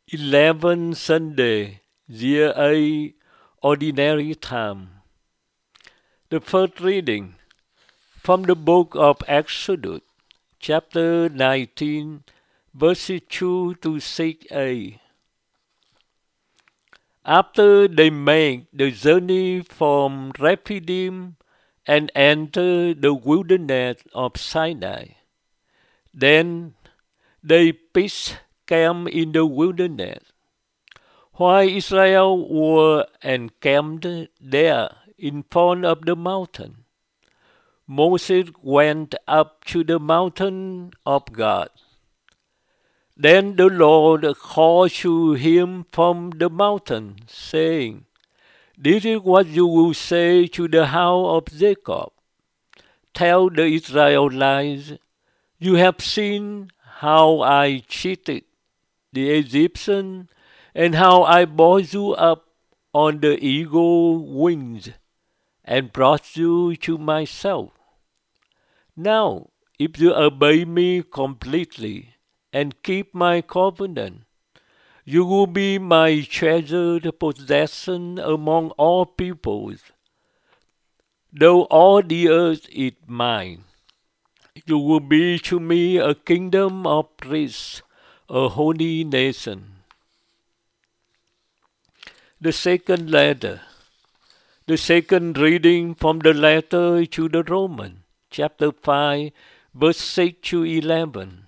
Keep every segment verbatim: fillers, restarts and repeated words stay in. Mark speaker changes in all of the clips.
Speaker 1: eleven Sunday, Year A, Ordinary Time. The first reading from the book of Exodus, chapter nineteen, verses two to six a. After they made the journey from Rephidim and entered the wilderness of Sinai, then they pitched camp in the wilderness. While Israel were encamped there in front of the mountain, Moses went up to the mountain of God. Then the Lord called to him from the mountain, saying, "This is what you will say to the house of Jacob. Tell the Israelites, you have seen how I cheated the Egyptians, and how I brought you up on the eagle wings and brought you to myself. Now, if you obey me completely and keep my covenant, you will be my treasured possession among all peoples. Though all the earth is mine, you will be to me a kingdom of priests, a holy nation." The second letter. The second reading from the letter to the Romans, chapter five, verse six to eleven.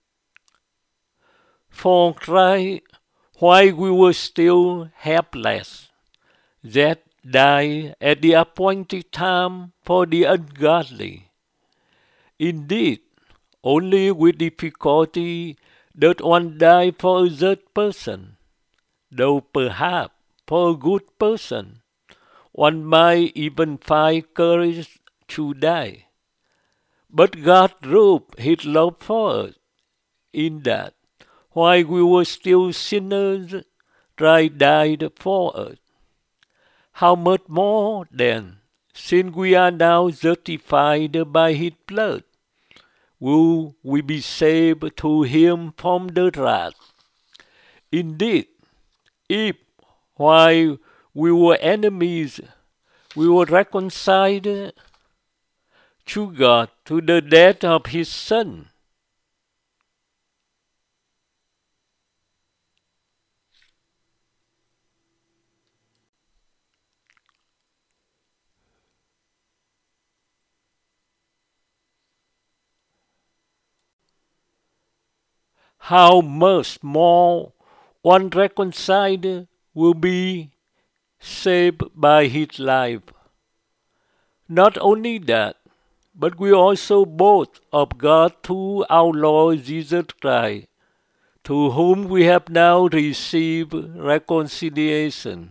Speaker 1: For Christ, while we were still helpless, that died at the appointed time for the ungodly. Indeed, only with difficulty does one die for a just person, though perhaps for a good person one might even find courage to die. But God proved His love for us, in that, while we were still sinners, Christ died for us. How much more, then, since we are now justified by His blood, will we be saved through Him from the wrath? Indeed, if, while we were enemies, we were reconciled to God through the death of His Son, how much more one reconciled will be saved by His life. Not only that, but we also both of God through our Lord Jesus Christ, through whom we have now received reconciliation.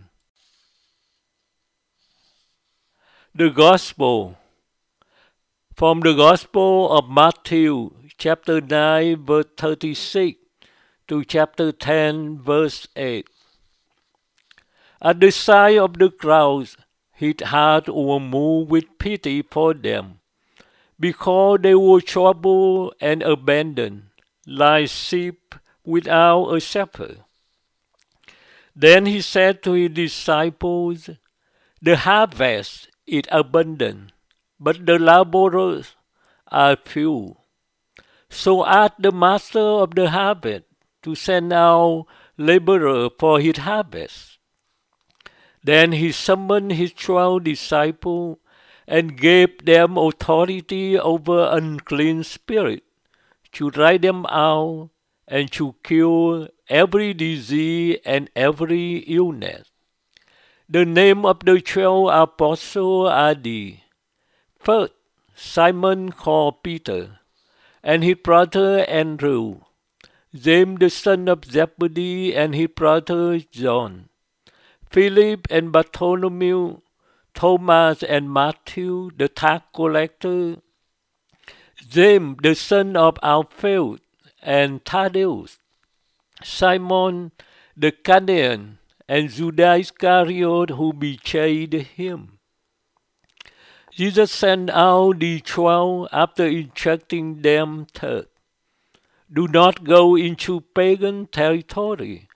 Speaker 1: The Gospel. From the Gospel of Matthew, chapter nine, verse thirty-six, to chapter ten, verse eight. At the sight of the crowds, His heart was moved with pity for them, because they were troubled and abandoned, like sheep without a shepherd. Then He said to His disciples, "The harvest is abundant, but the laborers are few. So ask the master of the harvest to send out laborers for his harvest." Then He summoned His twelve disciples and gave them authority over unclean spirits, to drive them out and to cure every disease and every illness. The name of the twelve apostles are these: first, Simon called Peter, and his brother Andrew, James the son of Zebedee and his brother John, Philip and Bartholomew, Thomas and Matthew the tax collector, James the son of Alphaeus and Thaddeus, Simon the Canaanite, and Judas Iscariot who betrayed Him. Jesus sent out the twelve after instructing them thus: "Do not go into pagan territory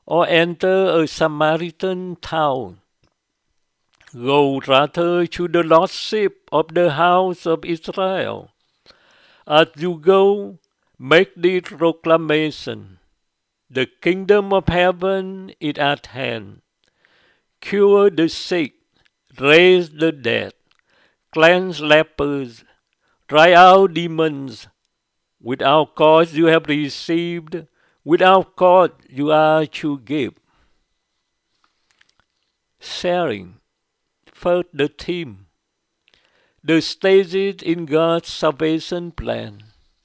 Speaker 1: or enter a Samaritan town. Go rather to the lost sheep of the house of Israel. As you go, make this proclamation: the kingdom of heaven is at hand. Cure the sick, raise the dead, cleanse lepers, drive out demons. Without cause you have received, without cause you are to give. Sharing. First, the theme. The stages in God's salvation plan.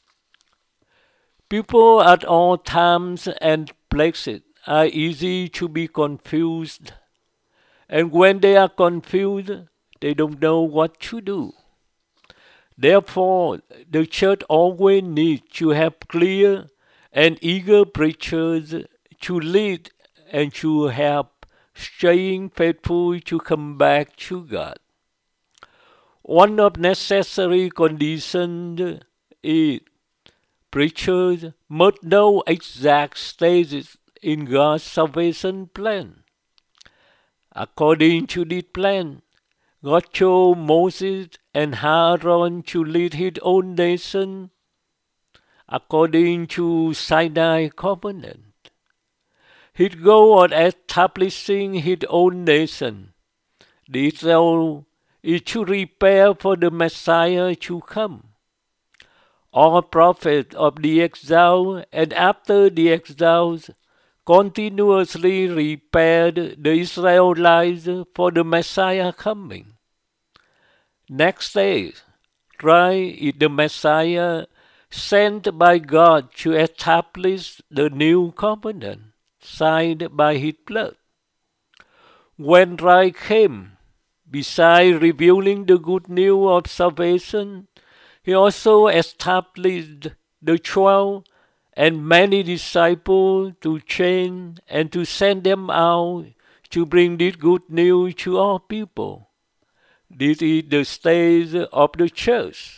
Speaker 1: People at all times and places are easy to be confused, and when they are confused, they don't know what to do. Therefore, the church always needs to have clear and eager preachers to lead and to help staying faithful to come back to God. One of necessary conditions is preachers must know exact stages in God's salvation plan. According to this plan, God chose Moses and Aaron to lead his own nation according to Sinai covenant. His goal of establishing his own nation, the Israel, is to prepare for the Messiah to come. All prophets of the exile and after the exiles continuously prepared the Israelites for the Messiah coming. Next day, Christ is the Messiah sent by God to establish the new covenant, signed by his blood. When Christ came, besides revealing the good news of salvation, he also established the twelve and many disciples to train and to send them out to bring this good news to all people. This is the stage of the church.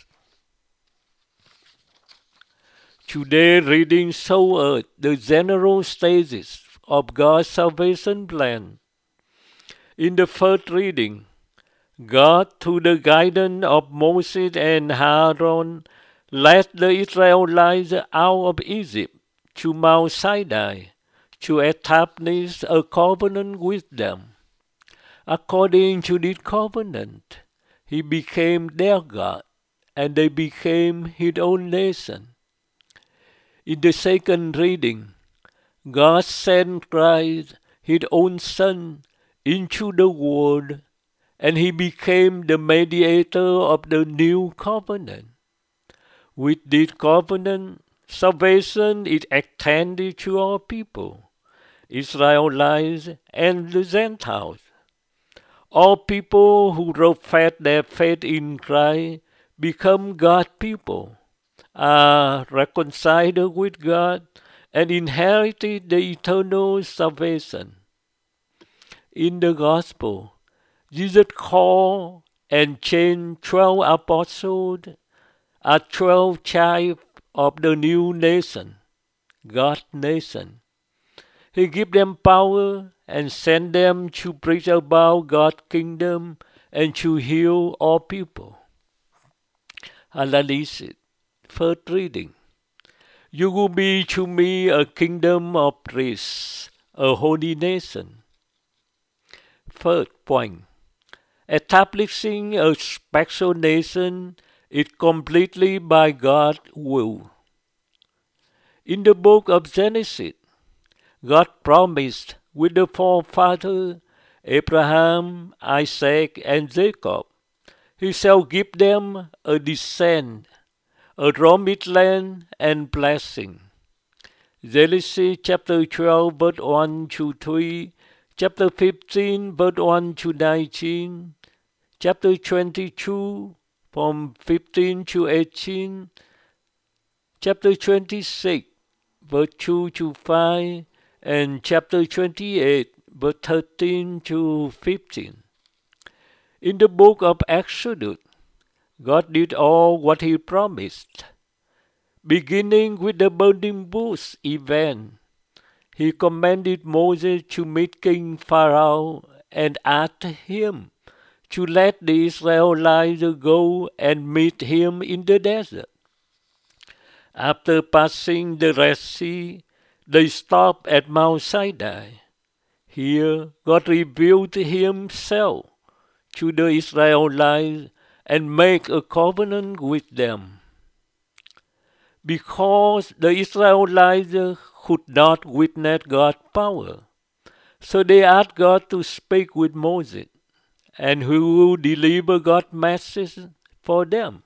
Speaker 1: Today, reading shows us the general stages of God's salvation plan. In the first reading, God, through the guidance of Moses and Aaron, led the Israelites out of Egypt to Mount Sinai to establish a covenant with them. According to this covenant, he became their God, and they became his own nation. In the second reading, God sent Christ, his own Son, into the world, and he became the mediator of the new covenant. With this covenant, salvation is extended to all people, Israelites and the Gentiles. All people who profess their faith in Christ become God's people, are reconciled with God, and inherited the eternal salvation. In the Gospel, Jesus called and changed twelve apostles as twelve tribes of the new nation, God's nation. He gave them power and sent them to preach about God's kingdom and to heal all people. Analysis. First reading. You will be to me a kingdom of priests, a holy nation. First point. Establishing a special nation is completely by God's will. In the book of Genesis, God promised with the forefathers Abraham, Isaac, and Jacob, he shall give them a descent, a promised land and blessing. Genesis chapter twelve, verse one to three, chapter fifteen, verse one to nineteen, chapter twenty-two, from fifteen to eighteen, chapter twenty-six, verse two to five, and chapter twenty-eight, verse thirteen to fifteen. In the book of Exodus, God did all what he promised. Beginning with the burning bush event, he commanded Moses to meet King Pharaoh and asked him to let the Israelites go and meet him in the desert. After passing the Red Sea, they stopped at Mount Sinai. Here, God revealed himself to the Israelites and made a covenant with them. Because the Israelites could not witness God's power, so they asked God to speak with Moses, and who will deliver God's message for them.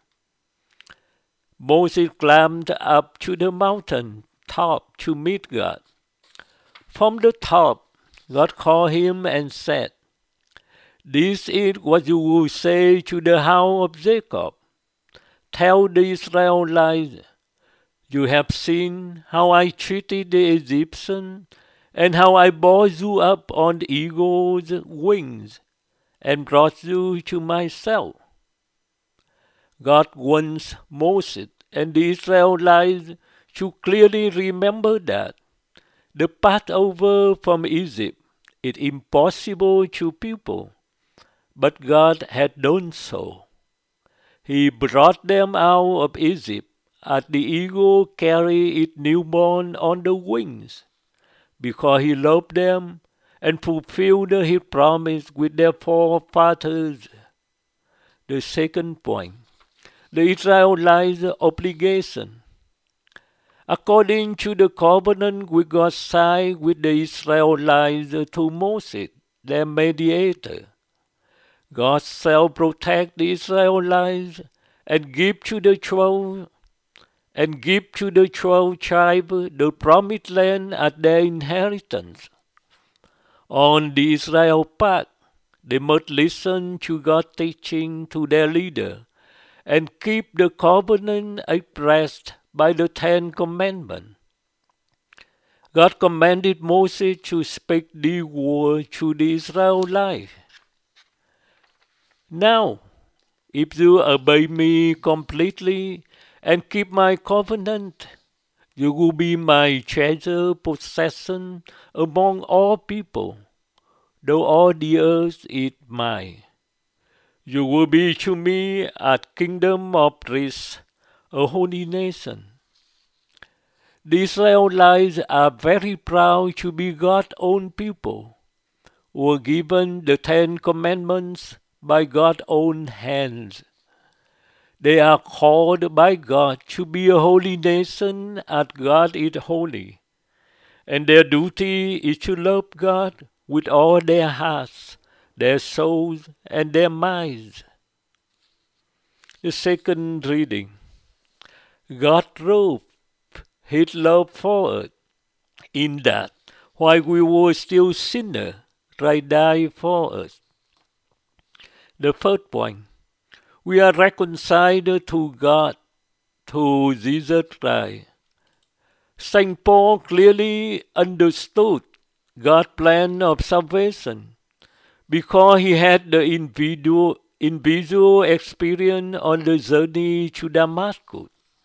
Speaker 1: Moses climbed up to the mountain top to meet God. From the top, God called him and said, "This is what you will say to the house of Jacob. Tell the Israelites, you have seen how I treated the Egyptians, and how I bore you up on the eagle's wings, and brought you to myself." God wants Moses and the Israelites to clearly remember that the path over from Egypt is impossible to people, but God had done so. He brought them out of Egypt as the eagle carried its newborn on the wings, because he loved them and fulfilled his promise with their forefathers. The second point, the Israelites' obligation. According to the covenant which God signed with the Israelites through Moses, their mediator, God shall protect the Israelites and give to the twelve and give to the twelve tribes the promised land as their inheritance. On the Israel part, they must listen to God's teaching to their leader and keep the covenant expressed by the Ten Commandments. God commanded Moses to speak these words to the Israelites. "Now, if you obey me completely and keep my covenant, you will be my treasured possession among all people, though all the earth is mine. You will be to me a kingdom of priests, a holy nation." The Israelites are very proud to be God's own people, who were given the Ten Commandments by God's own hands. They are called by God to be a holy nation as God is holy, and their duty is to love God with all their hearts, their souls, and their minds. The second reading. God proved his love for us in that, while we were still sinners, Christ died for us. The third point. We are reconciled to God through Jesus Christ. Saint Paul clearly understood God's plan of salvation because he had the individual, individual experience on the journey to Damascus.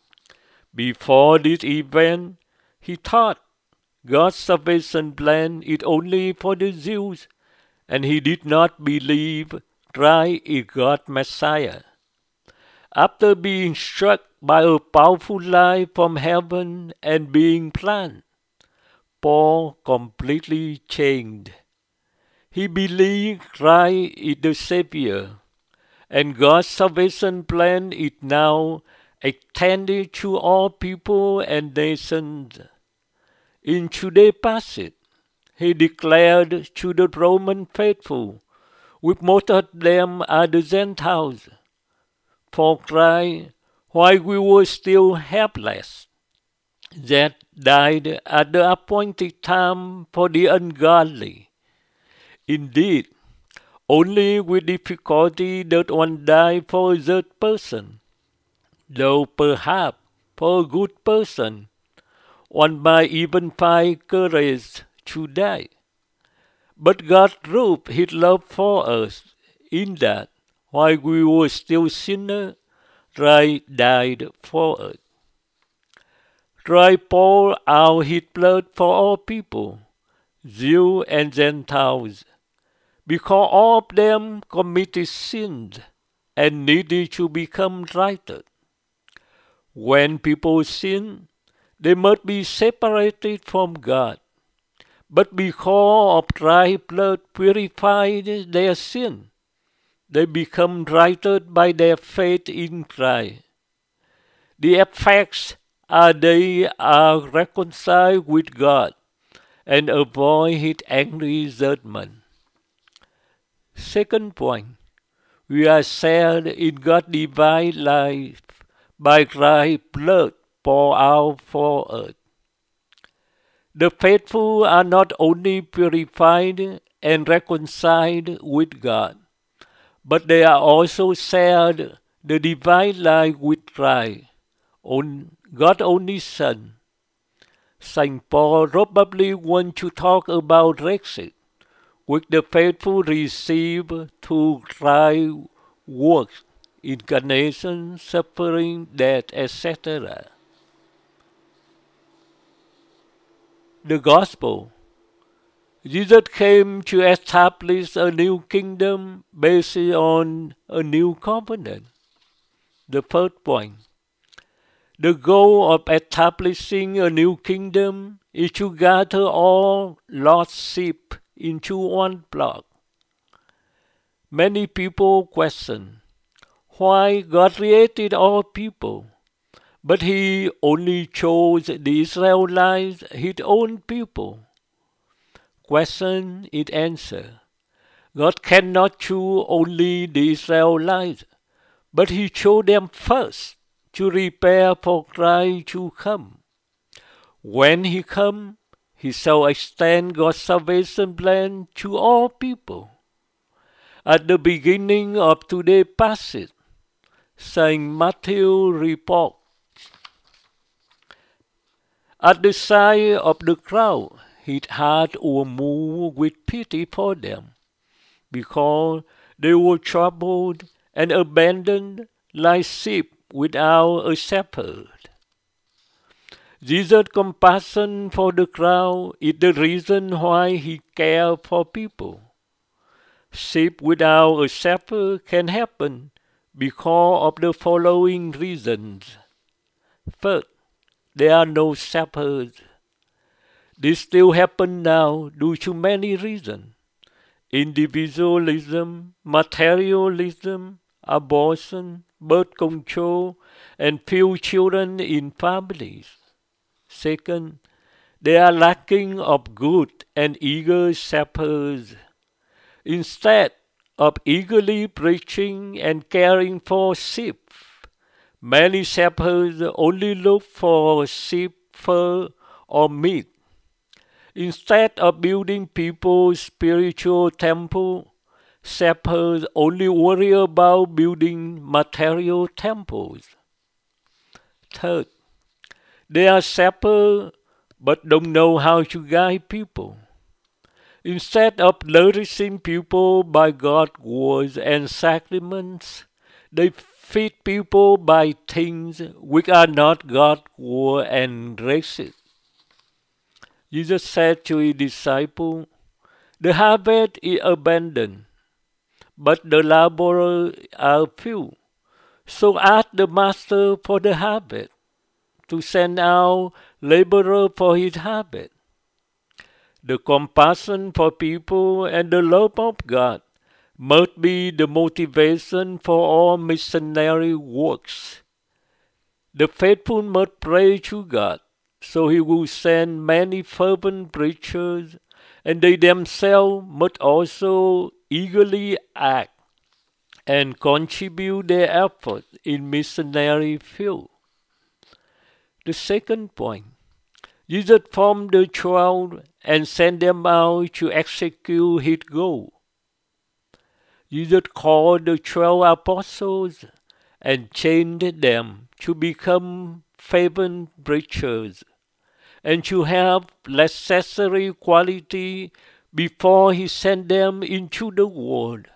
Speaker 1: Before this event, he thought God's salvation plan is only for the Jews, and he did not believe Christ is God's Messiah. After being struck by a powerful light from heaven and being planted, Paul completely changed. He believed Christ is the Savior, and God's salvation plan is now extended to all people and nations. In today's passage, he declared to the Roman faithful, which most of them are the Gentiles, "For Christ, while we were still helpless, that died at the appointed time for the ungodly." Indeed, only with difficulty does one die for a just person, though perhaps for a good person one might even find courage to die. But God proved his love for us in that, while we were still sinners, Christ died for us. Try pour out his blood for all people, Jews and Gentiles, because all of them committed sins and needed to become righted. When people sin, they must be separated from God. But because of Christ's blood purified their sin, they become righted by their faith in Christ. The effects are they are reconciled with God and avoid His angry judgment. Second point, we are shared in God's divine life by Christ's blood poured out for us. The faithful are not only purified and reconciled with God, but they are also shared the divine life with Christ, God's only Son. Saint Paul probably wants to talk about Brexit, which the faithful receive through Christ's works, incarnation, suffering, death, et cetera. The Gospel. Jesus came to establish a new kingdom based on a new covenant. The first point. The goal of establishing a new kingdom is to gather all lost sheep into one flock. Many people question why God created all people, but He only chose the Israelites, His own people. Question is answer. God cannot choose only the Israelites, but He chose them first to prepare for Christ to come. When He comes, He shall extend God's salvation plan to all people. At the beginning of today's passage, Saint Matthew reports, at the sight of the crowd, his heart was moved with pity for them, because they were troubled and abandoned like sheep without a shepherd. Jesus' compassion for the crowd is the reason why He cares for people. Sheep without a shepherd can happen because of the following reasons. First, there are no shepherds. This still happens now due to many reasons. Individualism, materialism, abortion, birth control, and few children in families. Second, they are lacking of good and eager shepherds. Instead of eagerly preaching and caring for sheep, many shepherds only look for sheep fur or meat. Instead of building people's spiritual temple, shepherds only worry about building material temples. Third, they are shepherds but don't know how to guide people. Instead of nourishing people by God's words and sacraments, they feed people by things which are not God's word and graces. Jesus said to His disciples, the harvest is abundant, but the laborers are few. So ask the Master for the harvest to send out laborers for His harvest. The compassion for people and the love of God must be the motivation for all missionary works. The faithful must pray to God, so He will send many fervent preachers, and they themselves must also eagerly act and contribute their efforts in missionary field. The second point, Jesus formed the twelve and sent them out to execute His goal. Jesus called the twelve apostles and changed them to become fervent preachers and to have necessary quality before He sent them into the world.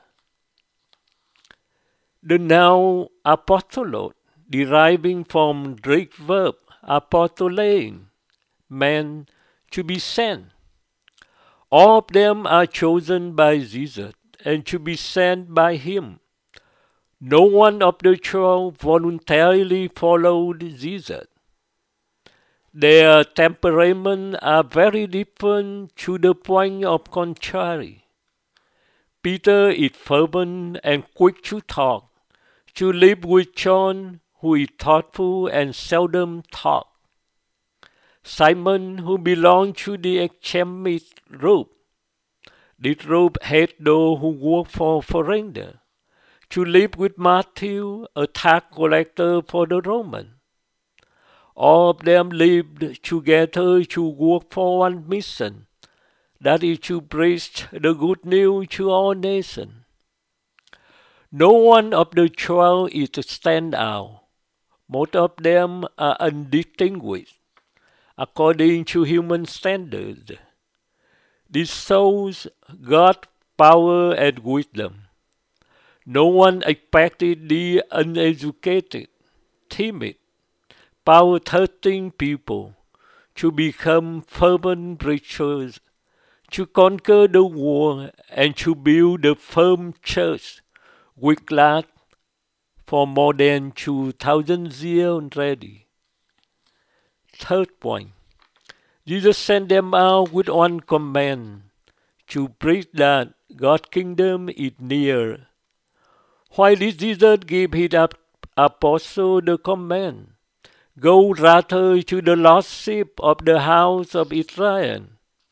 Speaker 1: The noun apostolate, deriving from Greek verb apostolein, men to be sent. All of them are chosen by Jesus and to be sent by him. No one of the twelve voluntarily followed Jesus. Their temperaments are very different to the point of contrary. Peter is fervent and quick to talk, to live with John, who is thoughtful and seldom talk. Simon, who belonged to the extremist group. This group hated those who work for foreigners. To live with Matthew, a tax collector for the Romans. All of them lived together to work for one mission, that is to preach the good news to all nations. No one of the twelve is to stand out. Most of them are undistinguished, according to human standards. This shows God's power and wisdom. No one expected the uneducated, timid, power-thirsting people to become fervent preachers, to conquer the world, and to build a firm church which lasts for more than two thousand years already. Third point, Jesus sent them out with one command, to preach that God's kingdom is near. Why did Jesus give his apostles the command? Go rather to the lost sheep of the house of Israel.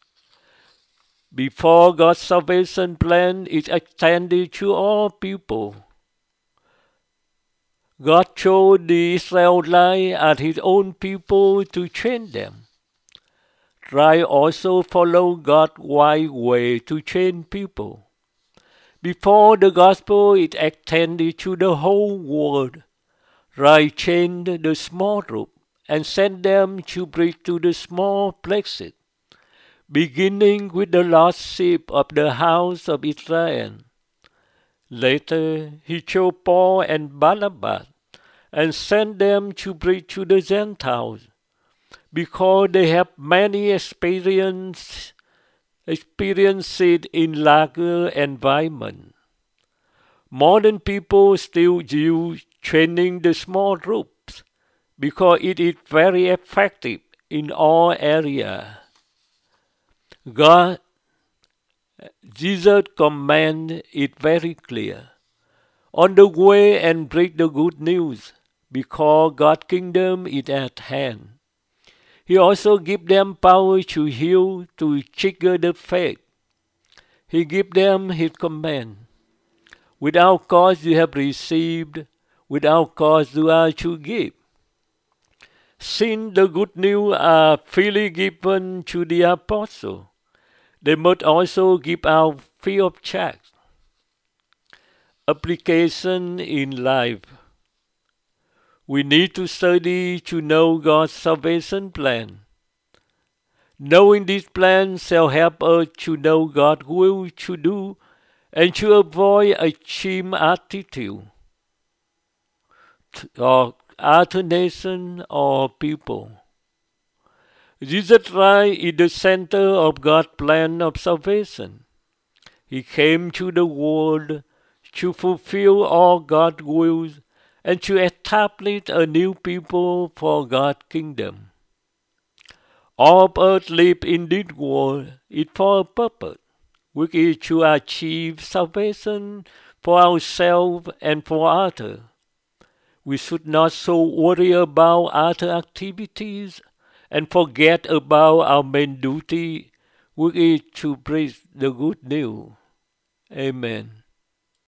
Speaker 1: Before God's salvation plan is extended to all people, God chose the Israelites as his own people to train them. Try also follow God's wide way to train people. Before the gospel is extended to the whole world, Try train the small group and send them to preach to the small places, beginning with the lost sheep of the house of Israel. Later, he chose Paul and Barnabas and sent them to preach to the Gentiles, because they have many experience, experiences in larger environment. Modern people still use training the small groups because it is very effective in all areas. God, Jesus' command is very clear. On the way and preach the good news, because God's kingdom is at hand. He also gives them power to heal, to trigger the faith. He gives them his command. Without cause you have received, without cause you are to give. Since the good news are freely given to the apostles, they must also give out free of charge. Application in life. We need to study to know God's salvation plan. Knowing this plan shall help us to know God's will to do and to avoid a cheap attitude or other nation or people. Jesus Christ is the center of God's plan of salvation. He came to the world to fulfill all God's wills and to establish a new people for God's kingdom. All of us live in this world is for a purpose, which is to achieve salvation for ourselves and for others. We should not so worry about other activities and forget about our main duty, which is to preach the good news. Amen.